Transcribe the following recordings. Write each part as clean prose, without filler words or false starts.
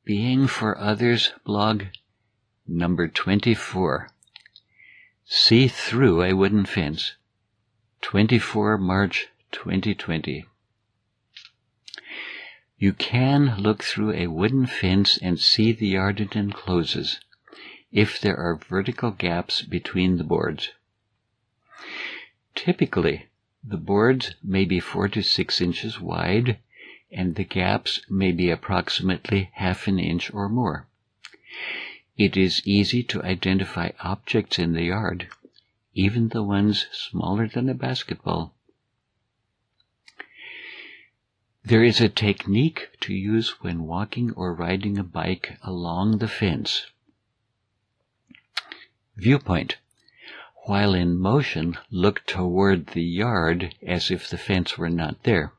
Being for Others blog number 24. See Through a Wooden Fence. 24 March 2020. You can look through a wooden fence and see the yard it encloses, if there are vertical gaps between the boards. Typically, the boards may be 4 to 6 inches wide, and the gaps may be approximately half an inch or more. It is easy to identify objects in the yard, even the ones smaller than a basketball. There is a technique to use when walking or riding a bike along the fence. Viewpoint. While in motion, look toward the yard as if the fence were not there.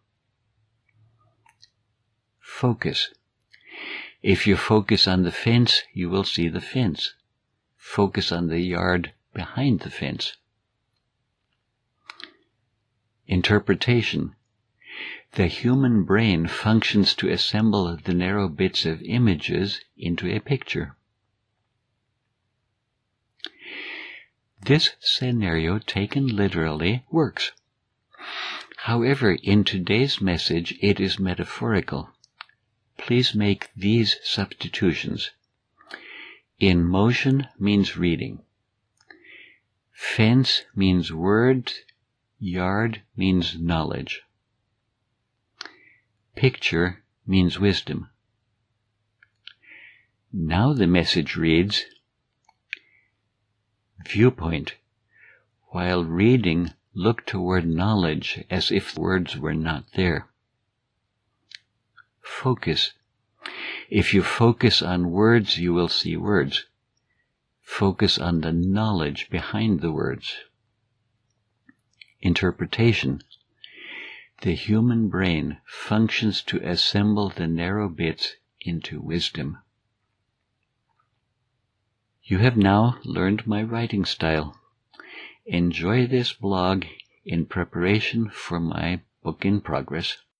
Focus. If you focus on the fence, you will see the fence. Focus on the yard behind the fence. Interpretation. The human brain functions to assemble the narrow bits of images into a picture. This scenario, taken literally, works. However, in today's message, it is metaphorical. Please make these substitutions. In motion means reading. Fence means word. Yard means knowledge. Picture means wisdom. Now the message reads, Viewpoint. While reading, look toward knowledge as if words were not there. Focus. If you focus on words, you will see words. Focus on the knowledge behind the words. Interpretation. The human brain functions to assemble the narrow bits into wisdom. You have now learned my writing style. Enjoy this blog in preparation for my book in progress.